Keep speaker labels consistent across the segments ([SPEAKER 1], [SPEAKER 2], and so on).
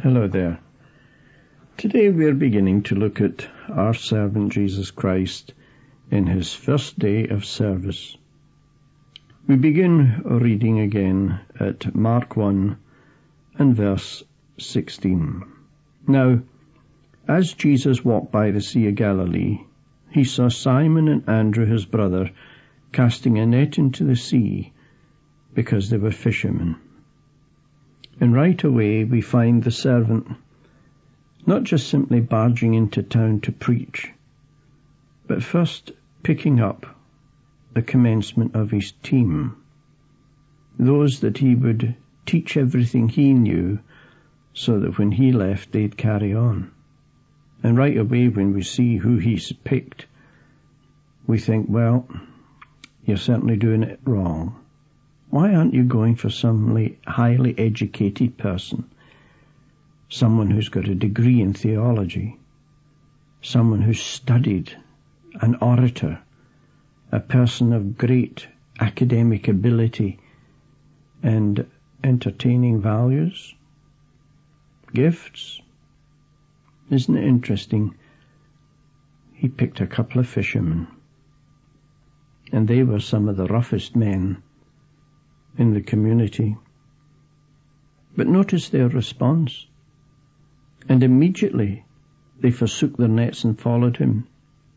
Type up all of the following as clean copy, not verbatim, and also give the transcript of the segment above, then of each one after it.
[SPEAKER 1] Hello there. Today we are beginning to look at our servant Jesus Christ in his first day of service. We begin reading again at Mark 1 and verse 16. Now, as Jesus walked by the Sea of Galilee, he saw Simon and Andrew his brother casting a net into the sea, because they were fishermen. And right away we find the servant not just simply barging into town to preach, but first picking up the commencement of his team, those that he would teach everything he knew so that when he left they'd carry on. And right away when we see who he's picked, we think, well, you're certainly doing it wrong. Why aren't you going for some highly educated person? Someone who's got a degree in theology. Someone who's studied, an orator, a person of great academic ability and entertaining values, gifts. Isn't it interesting? He picked a couple of fishermen, and they were some of the roughest men in the community. But notice their response. And immediately they forsook their nets and followed him.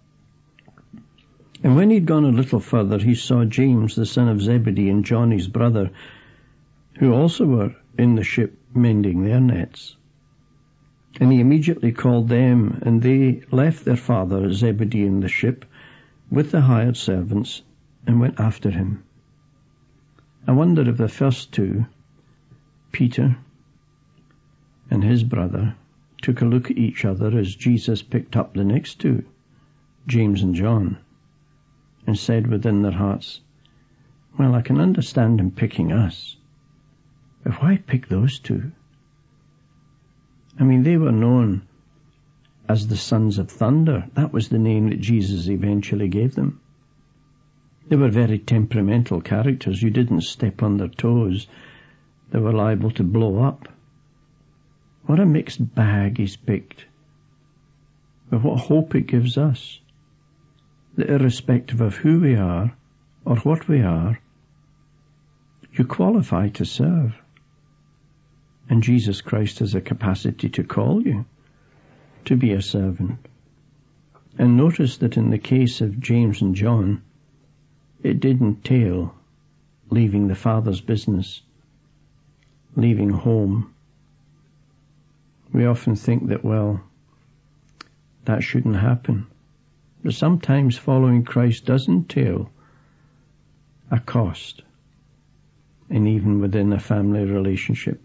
[SPEAKER 1] And when he'd gone a little further, he saw James, the son of Zebedee, and John, his brother, who also were in the ship mending their nets. And he immediately called them, and they left their father Zebedee in the ship with the hired servants and went after him. I wonder if the first two, Peter and his brother, took a look at each other as Jesus picked up the next two, James and John, and said within their hearts, well, I can understand him picking us, but why pick those two? I mean, they were known as the sons of thunder. That was the name that Jesus eventually gave them. They were very temperamental characters. You didn't step on their toes. They were liable to blow up. What a mixed bag he's picked. But what hope it gives us, that irrespective of who we are or what we are, you qualify to serve. And Jesus Christ has a capacity to call you to be a servant. And notice that in the case of James and John, it did entail leaving the Father's business, leaving home. We often think that, well, that shouldn't happen. But sometimes following Christ does entail a cost, and even within a family relationship.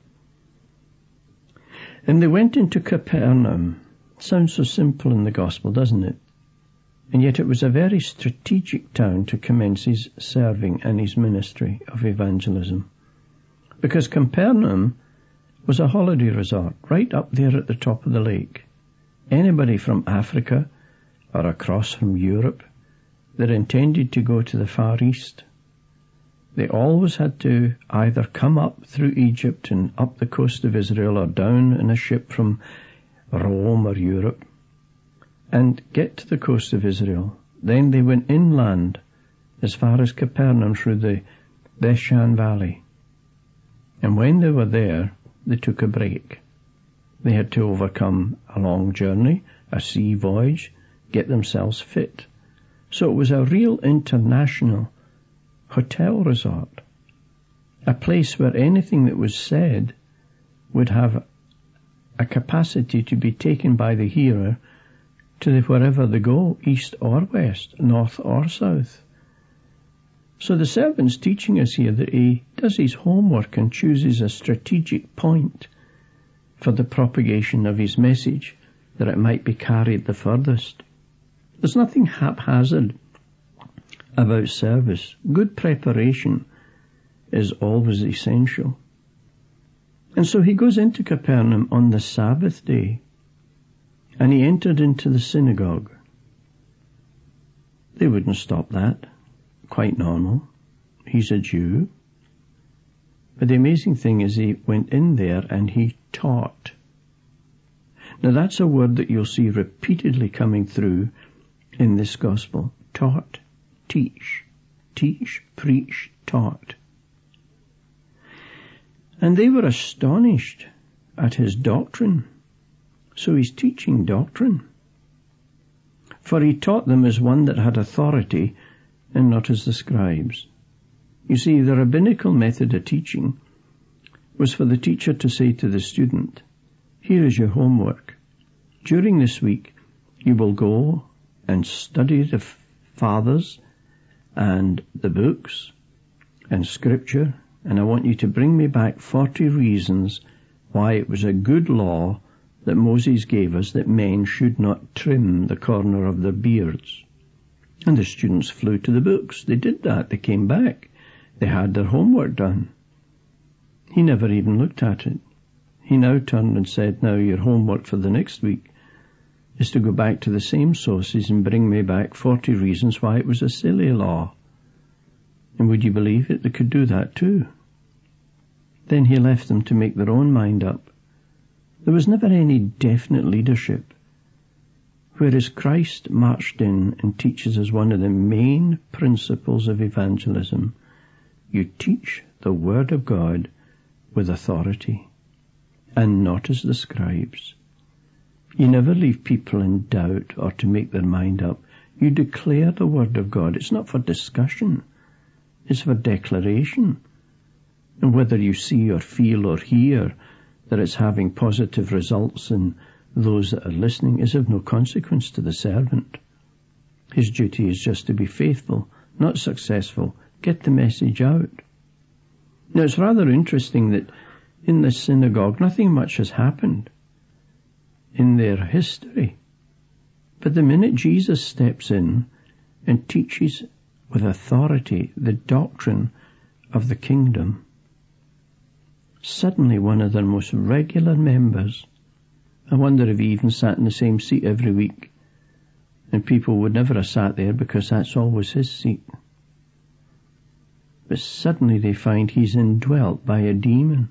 [SPEAKER 1] And they went into Capernaum. Sounds so simple in the gospel, doesn't it? And yet it was a very strategic town to commence his serving and his ministry of evangelism. Because Capernaum was a holiday resort right up there at the top of the lake. Anybody from Africa or across from Europe that intended to go to the Far East, they always had to either come up through Egypt and up the coast of Israel or down in a ship from Rome or Europe and get to the coast of Israel. Then they went inland as far as Capernaum through the Beshan Valley. And when they were there, they took a break. They had to overcome a long journey, a sea voyage, get themselves fit. So it was a real international hotel resort, a place where anything that was said would have a capacity to be taken by the hearer to wherever they go, east or west, north or south. So the servant's teaching us here that he does his homework and chooses a strategic point for the propagation of his message, that it might be carried the furthest. There's nothing haphazard about service. Good preparation is always essential. And so he goes into Capernaum on the Sabbath day, and he entered into the synagogue. They wouldn't stop that. Quite normal. He's a Jew. But the amazing thing is he went in there and he taught. Now that's a word that you'll see repeatedly coming through in this gospel. Taught, teach, preach, taught. And they were astonished at his doctrine. So he's teaching doctrine. For he taught them as one that had authority and not as the scribes. You see, the rabbinical method of teaching was for the teacher to say to the student, here is your homework. During this week, you will go and study the fathers and the books and scripture, and I want you to bring me back 40 reasons why it was a good law that Moses gave us that men should not trim the corner of their beards. And the students flew to the books. They did that. They came back. They had their homework done. He never even looked at it. He now turned and said, now your homework for the next week is to go back to the same sources and bring me back 40 reasons why it was a silly law. And would you believe it? They could do that too. Then he left them to make their own mind up. There was never any definite leadership. Whereas Christ marched in and teaches us one of the main principles of evangelism. You teach the Word of God with authority, and not as the scribes. You never leave people in doubt or to make their mind up. You declare the Word of God. It's not for discussion. It's for declaration. And whether you see or feel or hear that it's having positive results in those that are listening is of no consequence to the servant. His duty is just to be faithful, not successful. Get the message out. Now it's rather interesting that in this synagogue nothing much has happened in their history. But the minute Jesus steps in and teaches with authority the doctrine of the kingdom, suddenly one of their most regular members, I wonder if he even sat in the same seat every week, and people would never have sat there because that's always his seat. But suddenly they find he's indwelt by a demon.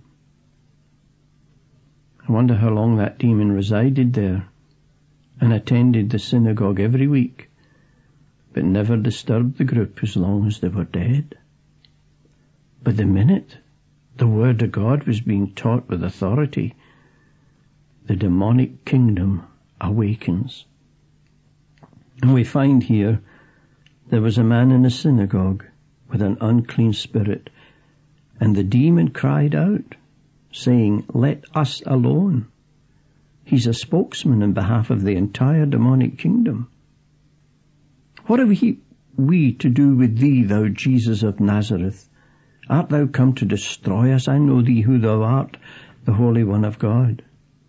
[SPEAKER 1] I wonder how long that demon resided there and attended the synagogue every week, but never disturbed the group as long as they were dead. But the minute the Word of God was being taught with authority, the demonic kingdom awakens. And we find here there was a man in a synagogue with an unclean spirit, and the demon cried out, saying, let us alone. He's a spokesman on behalf of the entire demonic kingdom. What have we to do with thee, thou Jesus of Nazareth? Art thou come to destroy us? I know thee who thou art, the Holy One of God.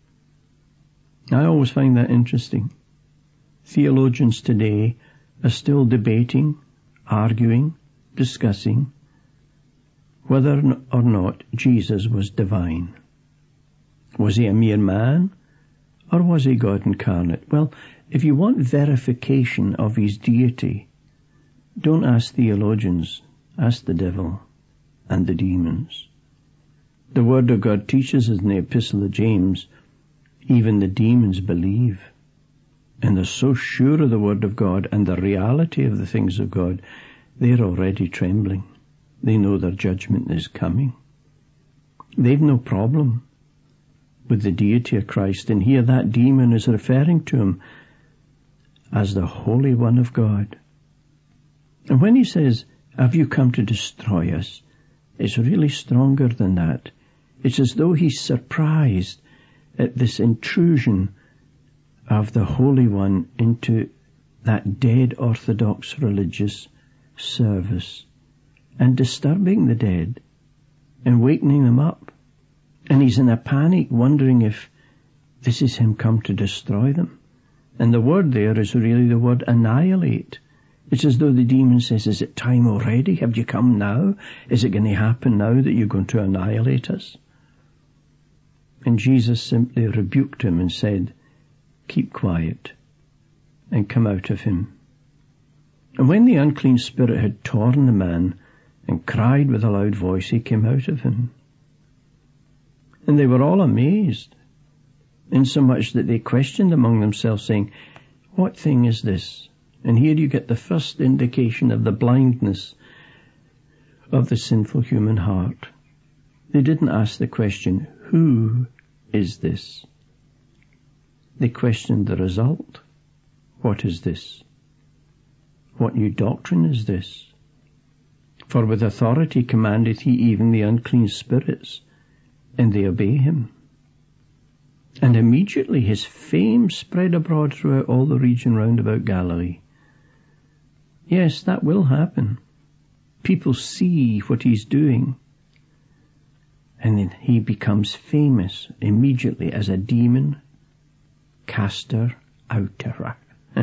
[SPEAKER 1] I always find that interesting. Theologians today are still debating, arguing, discussing whether or not Jesus was divine. Was he a mere man, or was he God incarnate? Well, if you want verification of his deity, don't ask theologians, ask the devil and the demons. The Word of God teaches us in the Epistle of James, even the demons believe. And they're so sure of the Word of God and the reality of the things of God, they're already trembling. They know their judgment is coming. They've no problem with the deity of Christ. And here that demon is referring to him as the Holy One of God. And when he says, have you come to destroy us? It's really stronger than that. It's as though he's surprised at this intrusion of the Holy One into that dead Orthodox religious service and disturbing the dead and wakening them up. And he's in a panic, wondering if this is him come to destroy them. And the word there is really the word annihilate. It's as though the demon says, is it time already? Have you come now? Is it going to happen now that you're going to annihilate us? And Jesus simply rebuked him and said, keep quiet and come out of him. And when the unclean spirit had torn the man and cried with a loud voice, he came out of him. And they were all amazed. insomuch that they questioned among themselves, saying, "What thing is this?" And here you get the first indication of the blindness of the sinful human heart. They didn't ask the question, "Who is this?" They questioned the result. What is this? What new doctrine is this? For with authority commandeth he even the unclean spirits, and they obey him. And immediately his fame spread abroad throughout all the region round about Galilee. Yes, that will happen. People see what he's doing, and then he becomes famous immediately as a demon caster outer.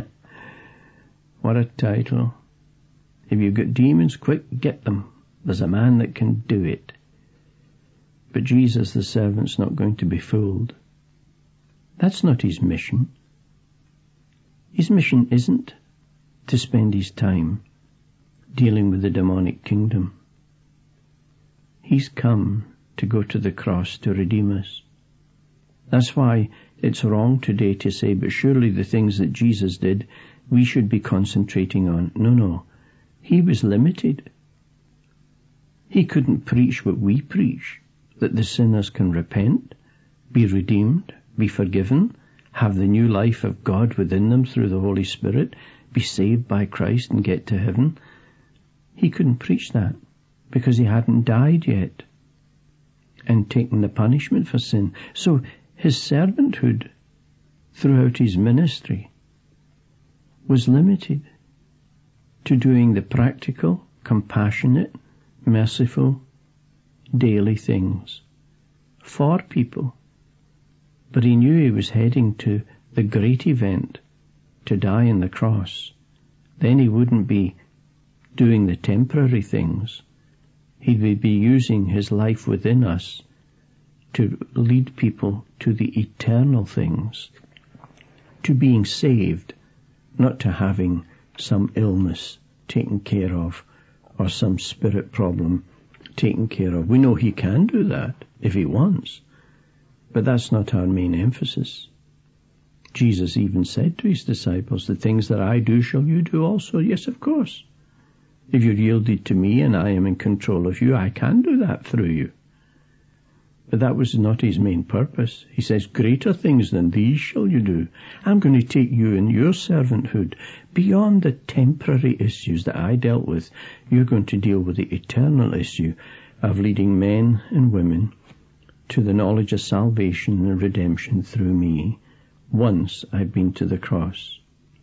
[SPEAKER 1] What a title. If you've got demons, quick, get them. There's a man that can do it. But Jesus, the servant's not going to be fooled. That's not his mission. His mission isn't to spend his time dealing with the demonic kingdom. He's come to go to the cross to redeem us. That's why it's wrong today to say, but surely the things that Jesus did, we should be concentrating on. No. He was limited. He couldn't preach what we preach, that the sinners can repent, be redeemed, be forgiven, have the new life of God within them through the Holy Spirit, be saved by Christ and get to heaven. He couldn't preach that because he hadn't died yet and taken the punishment for sin. So his servanthood throughout his ministry was limited to doing the practical, compassionate, merciful, daily things for people. But he knew he was heading to the great event, to die on the cross. Then he wouldn't be doing the temporary things. He would be using his life within us to lead people to the eternal things, to being saved, not to having some illness taken care of or some spirit problem taken care of. We know he can do that if he wants, but that's not our main emphasis. Jesus even said to his disciples, "The things that I do shall you do also." Yes, of course. If you're yielded to me and I am in control of you, I can do that through you. But that was not his main purpose. He says, "Greater things than these shall you do." I'm going to take you in your servanthood beyond the temporary issues that I dealt with. You're going to deal with the eternal issue of leading men and women to the knowledge of salvation and redemption through me once I've been to the cross.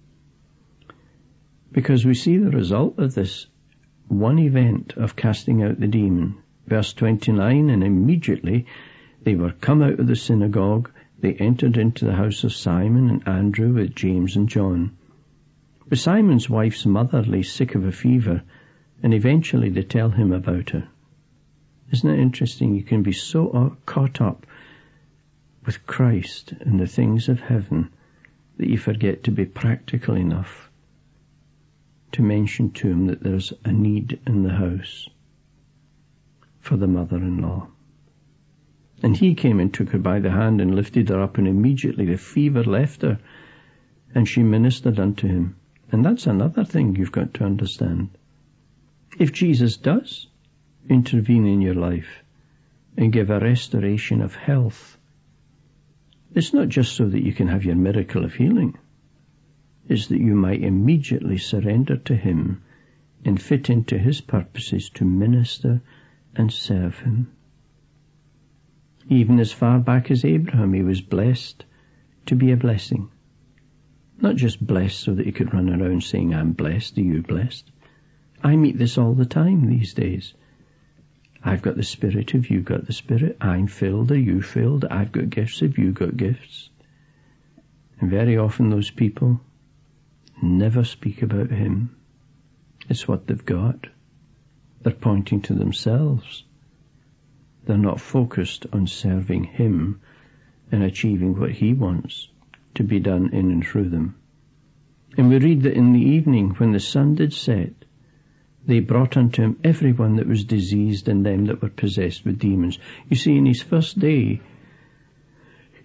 [SPEAKER 1] Because we see the result of this one event of casting out the demon. Verse 29, and immediately they were come out of the synagogue. They entered into the house of Simon and Andrew with James and John. But Simon's wife's mother lay sick of a fever, and eventually they tell him about her. Isn't it interesting? You can be so caught up with Christ and the things of heaven that you forget to be practical enough to mention to him that there's a need in the house for the mother-in-law. And he came and took her by the hand and lifted her up, and immediately the fever left her, and she ministered unto him. And that's another thing you've got to understand. If Jesus does intervene in your life and give a restoration of health, it's not just so that you can have your miracle of healing. It's that you might immediately surrender to him and fit into his purposes to minister and serve him. Even as far back as Abraham, he was blessed to be a blessing. Not just blessed so that he could run around saying, "I'm blessed, are you blessed?" I meet this all the time these days. I've got the Spirit, have you got the Spirit? I'm filled, are you filled? I've got gifts, have you got gifts? And very often those people never speak about him. It's what they've got. They're pointing to themselves. They're not focused on serving him and achieving what he wants to be done in and through them. And we read that in the evening, when the sun did set, they brought unto him every one that was diseased and them that were possessed with demons. You see, in his first day,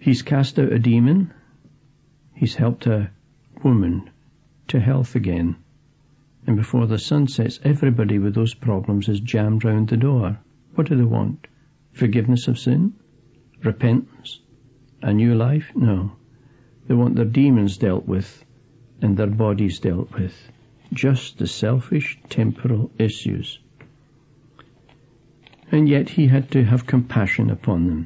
[SPEAKER 1] He's cast out a demon. He's helped a woman to health again. And before the sun sets, everybody with those problems is jammed round the door. What do they want? Forgiveness of sin? Repentance? A new life? No. They want their demons dealt with and their bodies dealt with. Just the selfish, temporal issues. And yet he had to have compassion upon them.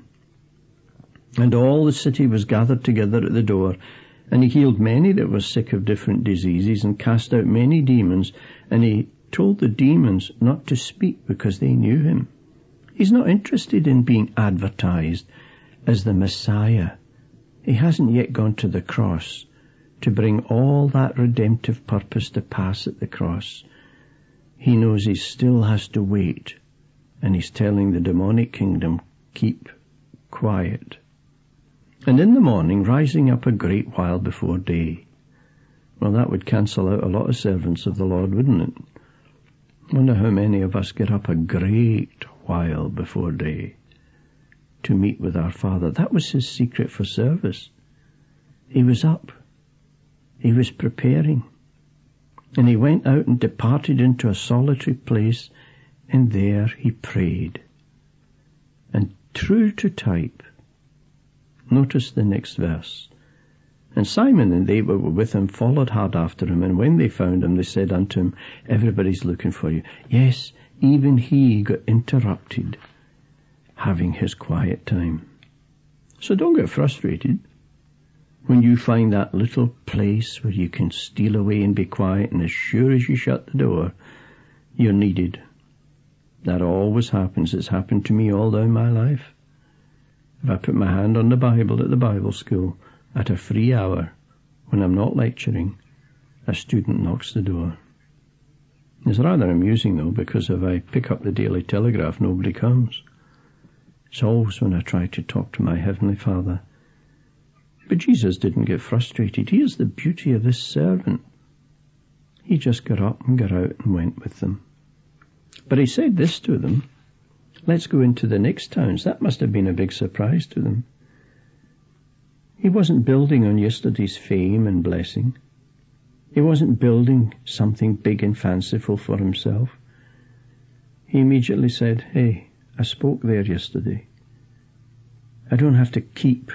[SPEAKER 1] And all the city was gathered together at the door, and he healed many that were sick of different diseases, and cast out many demons, and he told the demons not to speak because they knew him. He's not interested in being advertised as the Messiah. He hasn't yet gone to the cross to bring all that redemptive purpose to pass at the cross. He knows he still has to wait, and he's telling the demonic kingdom, keep quiet. And in the morning, rising up a great while before day. Well, that would cancel out a lot of servants of the Lord, wouldn't it? I wonder how many of us get up a great while before day to meet with our Father. That was his secret for service. He was up. He was preparing. And he went out and departed into a solitary place, and there he prayed. And true to type, notice the next verse. And Simon and they were with him followed hard after him, and when they found him, they said unto him, everybody's looking for you. Yes, even he got interrupted, having his quiet time. So don't get frustrated when you find that little place where you can steal away and be quiet, and as sure as you shut the door, you're needed. That always happens. It's happened to me all down my life. If I put my hand on the Bible at the Bible school at a free hour, when I'm not lecturing, a student knocks the door. It's rather amusing, though, because if I pick up the Daily Telegraph, nobody comes. It's always when I try to talk to my Heavenly Father. But Jesus didn't get frustrated. Here's the beauty of this servant. He just got up and got out and went with them. But he said this to them, let's go into the next towns. That must have been a big surprise to them. He wasn't building on yesterday's fame and blessing. He wasn't building something big and fanciful for himself. He immediately said, hey, I spoke there yesterday. I don't have to keep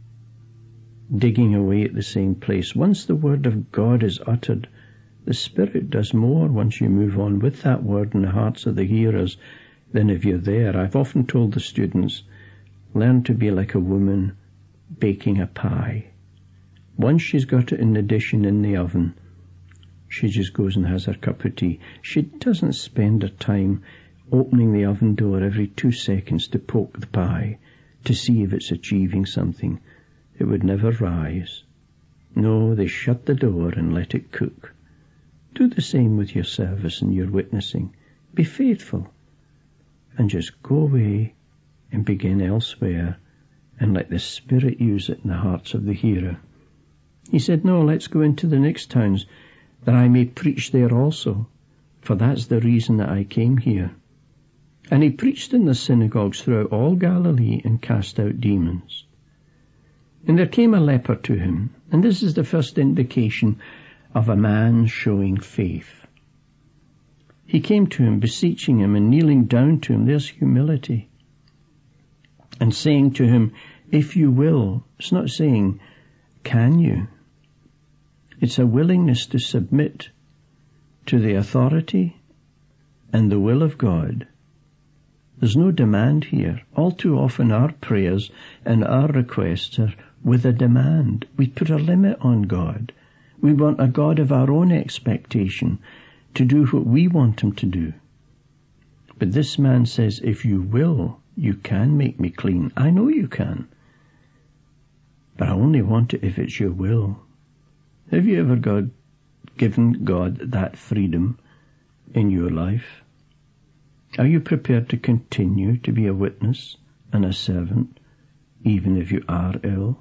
[SPEAKER 1] digging away at the same place. Once the word of God is uttered, the Spirit does more once you move on with that word in the hearts of the hearers than if you're there. I've often told the students, learn to be like a woman baking a pie. Once she's got it in the dish and in the oven, she just goes and has her cup of tea. She doesn't spend her time opening the oven door every 2 seconds to poke the pie to see if it's achieving something. It would never rise. No, they shut the door and let it cook. Do the same with your service and your witnessing. Be faithful and just go away and begin elsewhere and let the Spirit use it in the hearts of the hearer. He said, no, let's go into the next towns that I may preach there also, for that's the reason that I came here. And he preached in the synagogues throughout all Galilee and cast out demons. And there came a leper to him, and this is the first indication of a man showing faith. He came to him, beseeching him and kneeling down to him. There's humility. And saying to him, if you will. It's not saying, can you? It's a willingness to submit to the authority and the will of God. There's no demand here. All too often our prayers and our requests are with a demand. We put a limit on God. We want a God of our own expectation to do what we want him to do. But this man says, if you will, you can make me clean. I know you can. But I only want it if it's your will. Have you ever given God that freedom in your life? Are you prepared to continue to be a witness and a servant, even if you are ill?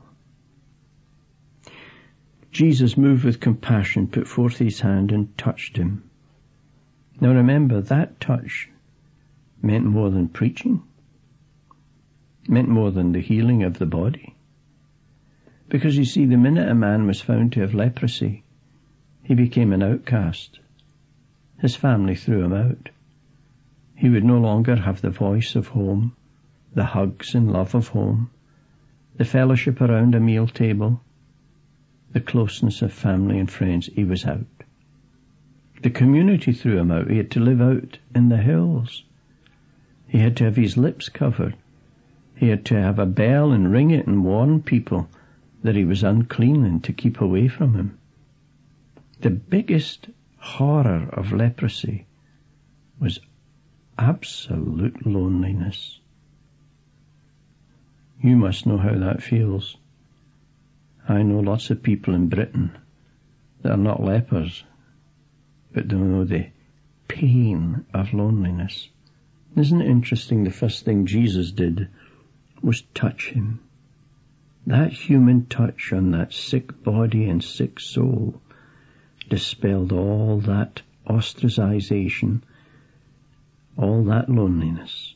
[SPEAKER 1] Jesus, moved with compassion, put forth his hand and touched him. Now remember, that touch meant more than preaching, meant more than the healing of the body. Because you see, the minute a man was found to have leprosy, he became an outcast. His family threw him out. He would no longer have the voice of home, the hugs and love of home, the fellowship around a meal table, the closeness of family and friends. He was out. The community threw him out. He had to live out in the hills. He had to have his lips covered. He had to have a bell and ring it and warn people that he was unclean and to keep away from him. The biggest horror of leprosy was absolute loneliness. You must know how that feels. I know lots of people in Britain that are not lepers, but they know the pain of loneliness. Isn't it interesting? The first thing Jesus did was touch him. That human touch on that sick body and sick soul dispelled all that ostracization, all that loneliness.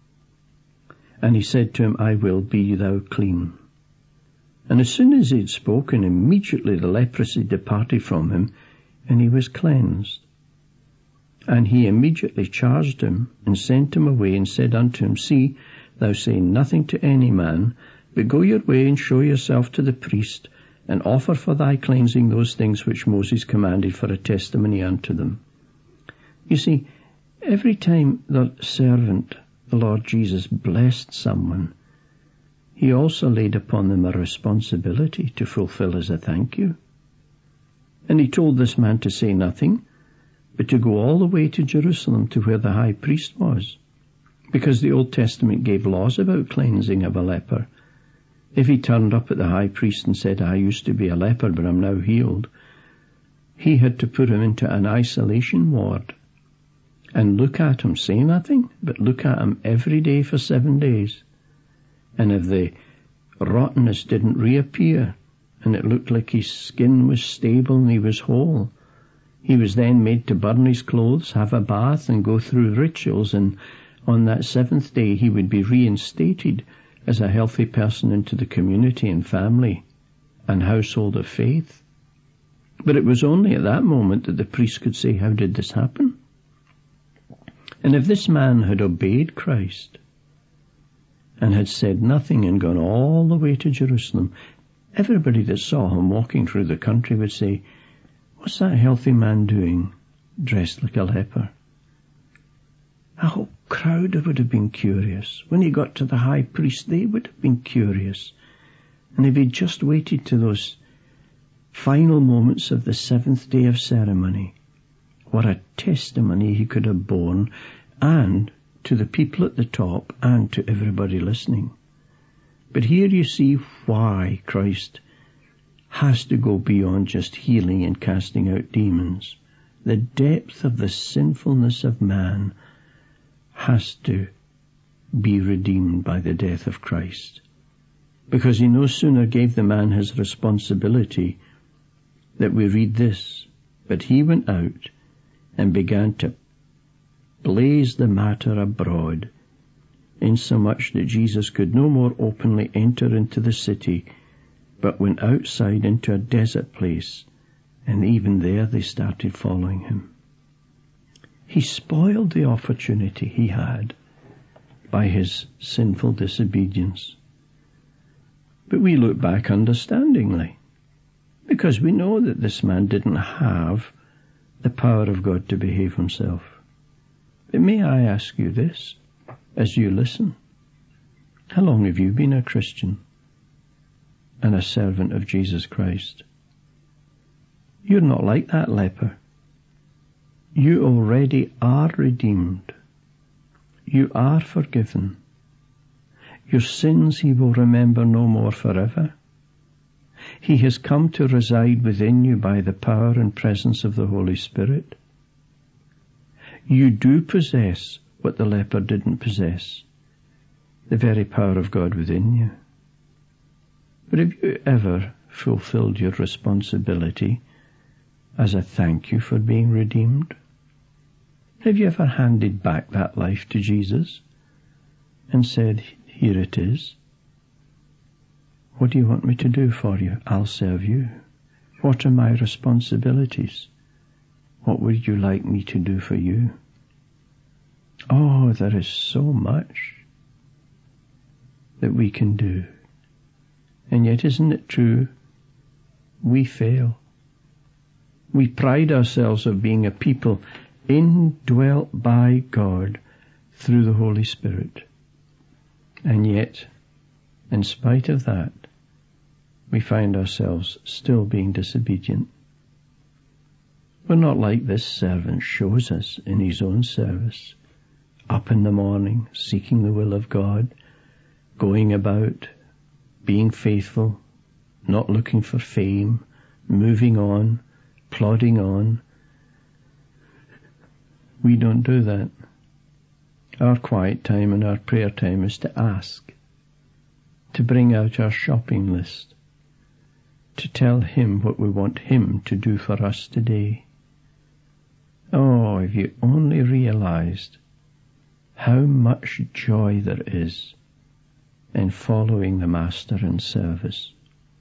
[SPEAKER 1] And he said to him, I will be thou clean. And as soon as he had spoken, immediately the leprosy departed from him, and he was cleansed. And he immediately charged him, and sent him away, and said unto him, See, thou say nothing to any man, but go your way, and show yourself to the priest, and offer for thy cleansing those things which Moses commanded for a testimony unto them. You see, every time the servant, the Lord Jesus, blessed someone, he also laid upon them a responsibility to fulfill as a thank you. And he told this man to say nothing, but to go all the way to Jerusalem to where the high priest was, because the Old Testament gave laws about cleansing of a leper. If he turned up at the high priest and said, I used to be a leper, but I'm now healed, he had to put him into an isolation ward and look at him, say nothing, but look at him every day for 7 days. And if the rottenness didn't reappear, and it looked like his skin was stable and he was whole, he was then made to burn his clothes, have a bath, and go through rituals, and on that 7th day he would be reinstated as a healthy person into the community and family and household of faith. But it was only at that moment that the priest could say, how did this happen? And if this man had obeyed Christ and had said nothing and gone all the way to Jerusalem, everybody that saw him walking through the country would say, what's that healthy man doing, dressed like a leper? A whole crowd would have been curious. When he got to the high priest, they would have been curious. And if he'd just waited to those final moments of the 7th day of ceremony, what a testimony he could have borne, and to the people at the top and to everybody listening. But here you see why Christ has to go beyond just healing and casting out demons. The depth of the sinfulness of man has to be redeemed by the death of Christ. Because he no sooner gave the man his responsibility that we read this, but he went out and began to blaze the matter abroad, insomuch that Jesus could no more openly enter into the city, but went outside into a desert place, and even there they started following him. He spoiled the opportunity he had by his sinful disobedience. But we look back understandingly, because we know that this man didn't have the power of God to behave himself. But may I ask you this, as you listen? How long have you been a Christian and a servant of Jesus Christ? You're not like that leper. You already are redeemed. You are forgiven. Your sins he will remember no more forever. He has come to reside within you by the power and presence of the Holy Spirit. You do possess what the leper didn't possess, the very power of God within you. But have you ever fulfilled your responsibility as a thank you for being redeemed? Have you ever handed back that life to Jesus and said, here it is? What do you want me to do for you? I'll serve you. What are my responsibilities? What would you like me to do for you? Oh, there is so much that we can do. And yet, isn't it true? We fail. We pride ourselves of being a people indwelt by God through the Holy Spirit. And yet, in spite of that, we find ourselves still being disobedient. We're not like this servant shows us in his own service. Up in the morning, seeking the will of God, going about, being faithful, not looking for fame, moving on, plodding on. We don't do that. Our quiet time and our prayer time is to ask, to bring out our shopping list, to tell Him what we want Him to do for us today. Oh, if you only realized how much joy there is in following the Master in service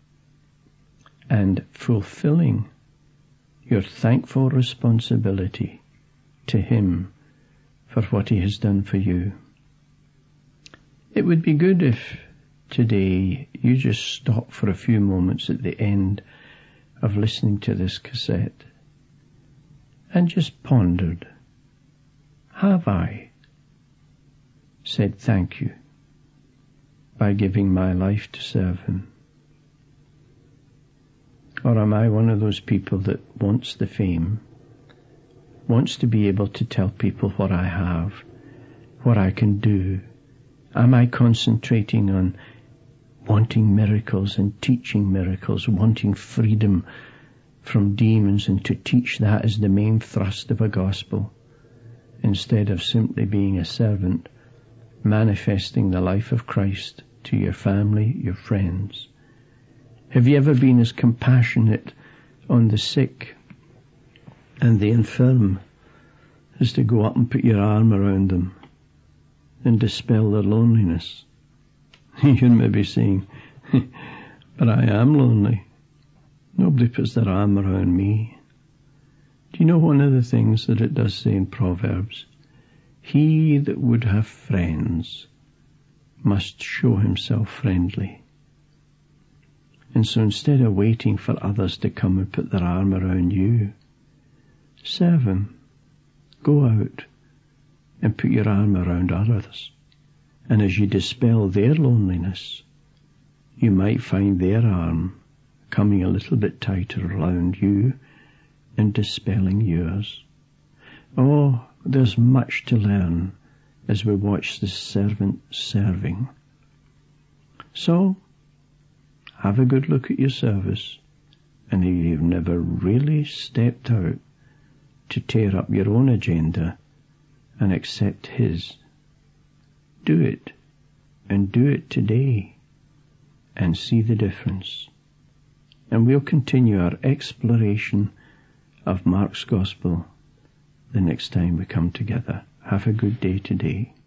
[SPEAKER 1] and fulfilling your thankful responsibility to Him for what He has done for you. It would be good if today you just stopped for a few moments at the end of listening to this cassette and just pondered, have I said thank you by giving my life to serve Him? Or am I one of those people that wants the fame, wants to be able to tell people what I have, what I can do? Am I concentrating on wanting miracles and teaching miracles, wanting freedom from demons, and to teach that as the main thrust of a gospel, instead of simply being a servant, manifesting the life of Christ to your family, your friends? Have you ever been as compassionate on the sick and the infirm as to go up and put your arm around them and dispel their loneliness? You're maybe saying, but I am lonely. Nobody puts their arm around me. Do you know one of the things that it does say in Proverbs? He that would have friends must show himself friendly. And so instead of waiting for others to come and put their arm around you, serve Him. Go out and put your arm around others. And as you dispel their loneliness, you might find their arm coming a little bit tighter around you and dispelling yours. Oh, there's much to learn as we watch this servant serving. So, have a good look at your service, and if you've never really stepped out to tear up your own agenda and accept His, do it, and do it today, and see the difference. And we'll continue our exploration of Mark's Gospel the next time we come together. Have a good day today.